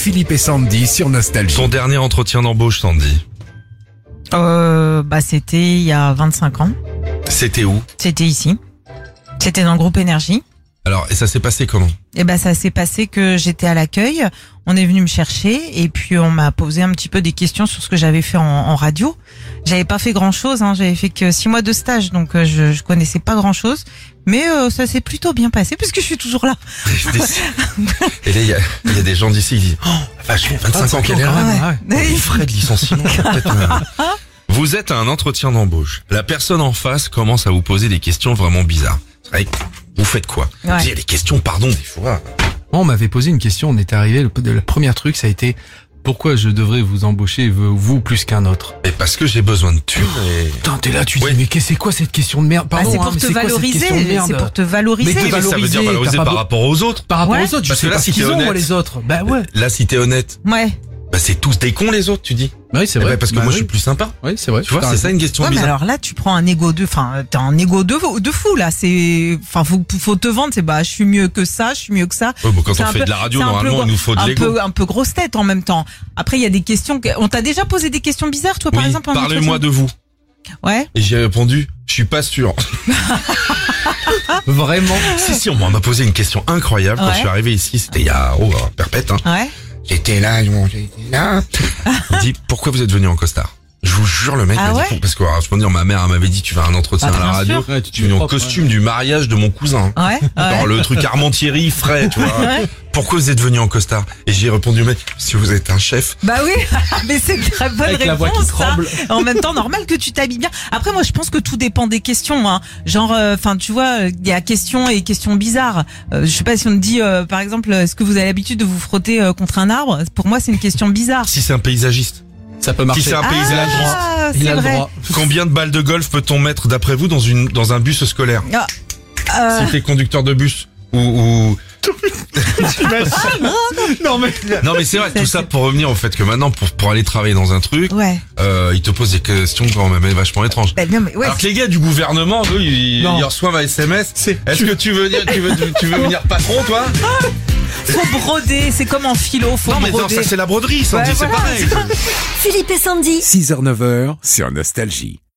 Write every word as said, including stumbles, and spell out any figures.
Philippe et Sandy sur Nostalgie. Ton dernier entretien d'embauche, Sandy, Euh, bah c'était il y a vingt-cinq ans. c'était où? C'était ici. C'était dans le groupe Énergie. Alors, et ça s'est passé comment? Et ben ça s'est passé que j'étais à l'accueil, on est venu me chercher et puis on m'a posé un petit peu des questions sur ce que j'avais fait en, en radio. J'avais pas fait grand chose, hein, j'avais fait que six mois de stage, donc euh, je, je connaissais pas grand chose, mais euh, ça s'est plutôt bien passé puisque je suis toujours là. Et là, il y a, il y a des gens d'ici qui disent « Oh, la vache, vingt-cinq ans qu'elle est là. Ah ouais. Les frais de licenciement. peut-être, euh. Vous êtes à un entretien d'embauche. La personne en face commence à vous poser des questions vraiment bizarres. C'est vrai que vous faites quoi? Ouais. Il y a des questions, pardon, des fois. Moi, on m'avait posé une question, on était arrivé, le, le premier truc, ça a été pourquoi je devrais vous embaucher, vous, plus qu'un autre? Et parce que j'ai besoin de thunes et... Putain, t'es là, tu Ouais. dis, mais qu'est-ce- c'est quoi cette question de merde? Bah, Pardon, c'est hein, pour mais te c'est quoi cette valoriser, question de merde c'est pour te valoriser. Mais Oui, mais ça veut dire valoriser, valoriser t'as pas par beau- rapport aux autres. Par rapport Ouais. aux autres, je Parce sais que là, pas si ce qu'ils t'es ont, honnête- moi, les autres. Bah ouais. Là, si t'es honnête, Ouais. bah c'est tous des cons les autres, tu dis. Bah oui, c'est Eh vrai. ben, parce que Bah moi, oui. je suis plus sympa. Oui, c'est vrai. Tu vois, T'as c'est raison. ça une question Ouais, mais bizarre. alors là, tu prends un ego de, enfin, t'as un ego de, de fou, là. C'est, enfin, faut, faut te vendre, c'est, bah, je suis mieux que ça, je suis mieux que ça. Ouais, bon, quand C'est on un fait peu- de la radio, c'est un normalement, peu- il nous faut de un l'ego. peu, un peu grosse tête en même temps. Après, il y a des questions que, on t'a déjà posé des questions bizarres, toi, par Oui, exemple, en parlez-moi de entretien vous. Ouais. Et j'ai répondu, je suis pas sûr. Vraiment. Si, si, on m'a posé une question incroyable quand Ouais. je suis arrivé ici, c'était il y a, oh, euh, perpète, hein. Ouais. J'étais là, bon, j'étais là. Il me dit, pourquoi vous êtes venu en costard? Je vous jure, le mec Ah m'a ouais dit, parce que, alors, je peux dire, ma mère elle m'avait dit, tu vas à un entretien Bah, à la bien radio, sûr. Ouais, tu tu es venu en propre, costume du mariage de mon cousin. Ouais. Genre Ouais. le truc Armentieri frais, tu vois. Ouais. Pourquoi vous êtes venu en costard? Et j'ai répondu, mec, si vous êtes un chef. Bah oui, mais c'est une très bonne Avec la voix qui réponse, ça. tremble. En même temps, normal que tu t'habilles bien. Après, moi, je pense que tout dépend des questions, hein. Genre, enfin, tu vois, il y a questions et questions bizarres. Euh, je sais pas si on te dit, euh, par exemple, est-ce que vous avez l'habitude de vous frotter euh, contre un arbre? Pour moi, c'est une question bizarre. Si c'est un paysagiste. Ça peut Si marcher. c'est un paysagiste. Ah, Il c'est a le vrai. droit. Combien de balles de golf peut-on mettre, d'après vous, dans une, dans un bus scolaire? Ah, euh, Si t'es conducteur de bus. Ou, ou... Non, mais. Non mais c'est vrai, Ça, tout ça c'est- pour revenir au fait que maintenant pour pour aller travailler dans un truc, ouais. euh, ils te posent des questions quand même vachement étranges. Bah, non, mais ouais. Alors que les gars du gouvernement, eux, ils, Non. ils reçoivent un S M S. C'est- Est-ce que tu veux dire, tu veux, tu veux venir patron, toi? Faut broder, c'est comme en philo, faut Non mais non, broder. ça c'est la broderie, Sandy, Ouais, c'est voilà. pareil. Philippe et Sandy. six heures neuf heures sur Nostalgie.